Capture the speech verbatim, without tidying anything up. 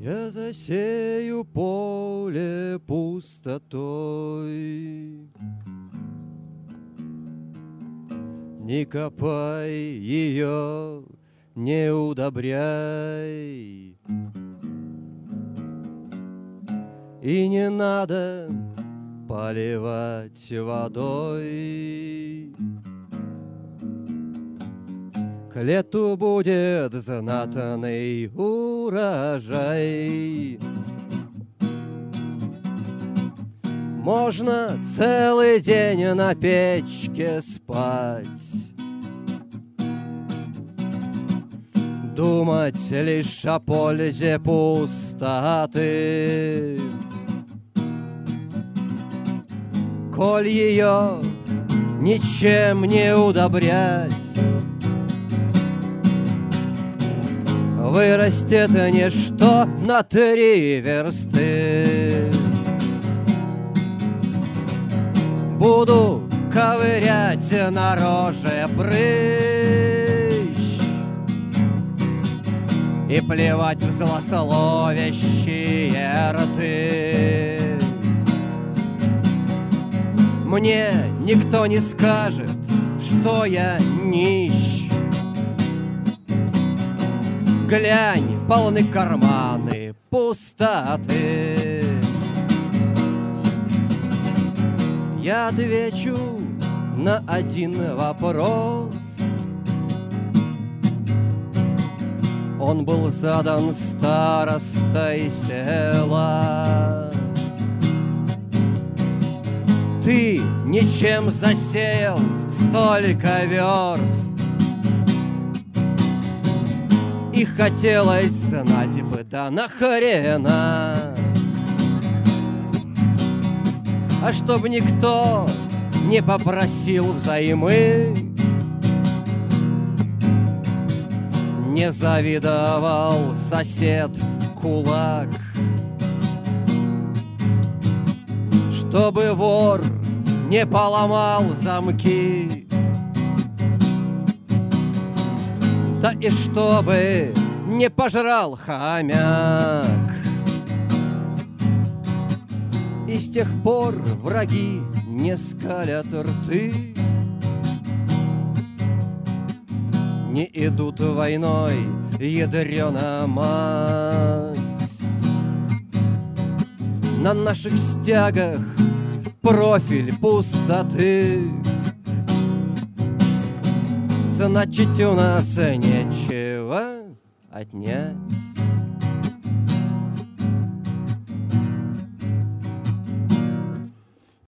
Я засею поле пустотой. Не копай ее, не удобряй. И не надо поливать водой. К лету будет знатный урожай. Можно целый день на печке спать, думать лишь о пользе пустоты. Коль ее ничем не удобрять, вырастет ничто на три версты. Буду ковырять на роже прыщ и плевать в злословящие рты. Мне никто не скажет, что я нищ. Глянь, полны карманы пустоты. Я отвечу на один вопрос. Он был задан старостой села. Ты ничем засеял столько верст, и хотелось знать бы, да нахрена. А чтоб никто не попросил взаймы, не завидовал сосед кулак, чтобы вор не поломал замки, да и чтобы не пожрал хомяк. И с тех пор враги не скалят рты, не идут войной, ядрёна мать. На наших стягах профиль пустоты, значит, у нас нечего отнять.